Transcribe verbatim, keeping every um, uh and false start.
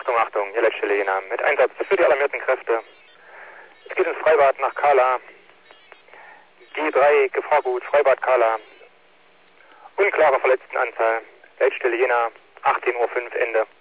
Achtung, Achtung, hier Leitstelle Jena. Mit Einsatz für die alarmierten Kräfte. Es geht ins Freibad nach Kala. G drei, Gefahrgut, Freibad Kala. Unklare Verletztenanzahl. Leitstelle Jena, achtzehn Uhr fünf, Ende.